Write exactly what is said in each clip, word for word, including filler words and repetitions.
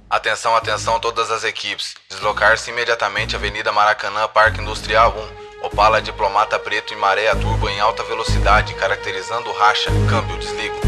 Atenção, atenção todas as equipes. Deslocar-se imediatamente Avenida Maracanã, Parque Industrial um. Opala Diplomata preto em maré turbo em alta velocidade, caracterizando racha. Câmbio, desligo.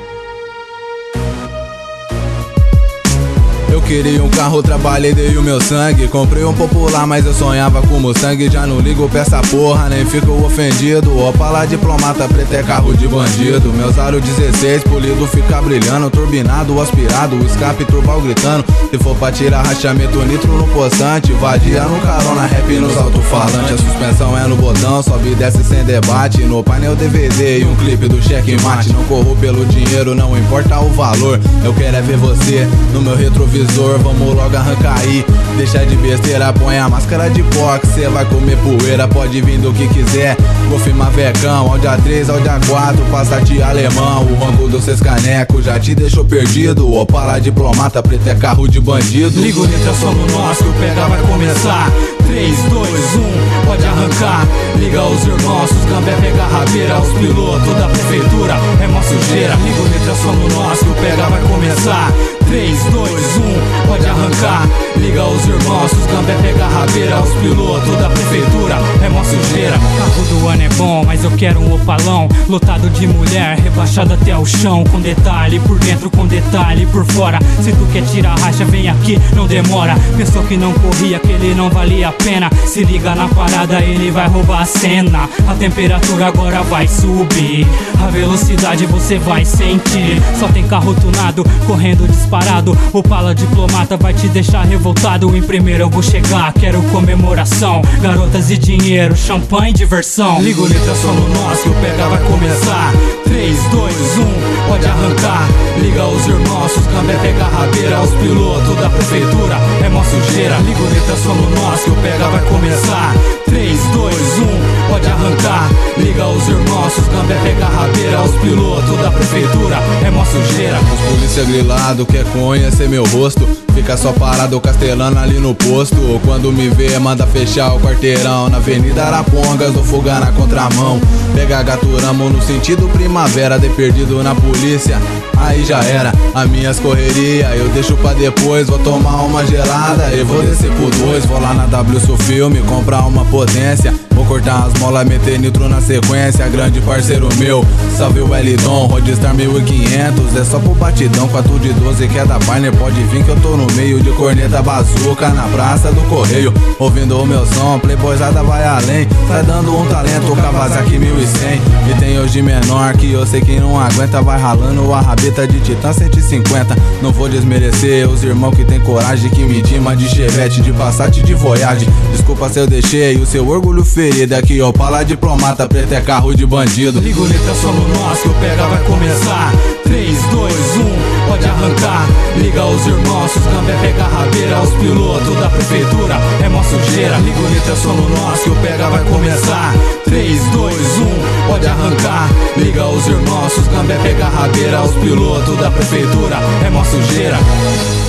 Eu queria um carro, trabalhei, dei o meu sangue. Comprei um popular, mas eu sonhava com Mustang. Já não ligo pra essa porra, nem fico ofendido. Opala Diplomata preto é carro de bandido. Meus aro dezesseis, polido fica brilhando. Turbinado, aspirado, o escape turbal gritando. Se for pra tirar rachamento, nitro no poçante. Vadia no carona, rap nos alto-falantes. A suspensão é no botão, sobe e desce sem debate. No painel D V D e um clipe do checkmate. Não corro pelo dinheiro, não importa o valor. Eu quero é ver você no meu retrovisor. Vamos logo arrancar aí, deixa de besteira, põe a máscara de pó que cê vai comer poeira, pode vir do que quiser. Golf Mavecão, Audi A três, Audi A quatro, Passat alemão. O rango dos seus canecos já te deixou perdido. Opala Diplomata preto é carro de bandido. Liga o nitro, é só no nosso que o pega vai começar. Três, dois, um, pode arrancar. Liga os irmãos, os gambé pega a rabeira. Os pilotos da prefeitura é mó sujeira. Liga o nitro, é só no nosso que o pega vai começar. Três, dois, um, pode arrancar. Liga os irmãos, os gambé pega a rabeira. Os pilotos da prefeitura é mó sujeira. Carro do ano é bom, mas eu quero um opalão lotado de mulher, rebaixado até o chão. Com detalhe, por dentro com detalhe, por fora. Se tu quer tirar racha, vem aqui, não demora. Pensou que não corria, que ele não valia a pena. Se liga na parada, ele vai roubar a cena. A temperatura agora vai subir, a velocidade você vai sentir. Só tem carro tunado, correndo disparado. Opala Diplomata vai te deixar revoltado. Em primeiro eu vou chegar, quero comemoração. Garotas e dinheiro, champanhe e diversão. Liga o nitro, é só no nosso que o pega vai começar. Três, dois, um, pode arrancar. Liga os irmãos, os gambé pega a rabeira. Os pilotos da prefeitura é mó sujeira. Liga o nitro, é só no nosso que o pega vai começar. Três, dois, um, pode arrancar. Liga os irmãos, os gambé pega a rabeira. Os pilotos da prefeitura é mó sujeira. Os polícia grilado quer conhecer meu rosto, fica só parado castelando ali no posto. Quando me vê manda fechar o quarteirão. Na Avenida Arapongas do fuga na contramão. Pega gaturamo no sentido primavera. De perdido na polícia, aí já era. As minhas correria eu deixo pra depois. Vou tomar uma gelada e vou descer por dois. Vou lá na W Sul Filme comprar uma potência. Vou cortar as molas, meter nitro na sequência. Grande parceiro meu, salve o Elidon. Roadstar mil e quinhentos, é só pro batidão. Quatro de doze que é da Pioneer, pode vir que eu tô no meio de corneta bazuca na praça do Correio. Ouvindo o meu som, playboyzada vai além. Sai dando um talento, Kawasaki mil e cem. E tem hoje menor que eu sei que não aguenta. Vai ralando a rabeta de Titan cento e cinquenta. Não vou desmerecer os irmãos que tem coragem, que me dima de Chevette, de Passat, de Voyage. Desculpa se eu deixei o seu orgulho ferido. Aqui Opala Diplomata preto é carro de bandido. Liga o nitro, é só no nosso que o pega vai começar. Três, dois, um, pode arrancar. Liga os irmãos, os gambé pega a rabeira. Os pilotos da prefeitura é mó sujeira. Liga o nitro, é só no nosso que o pega vai começar. Três, dois, um, pode arrancar. Liga os irmãos, os gambé pega a rabeira. Os pilotos da prefeitura é mó sujeira.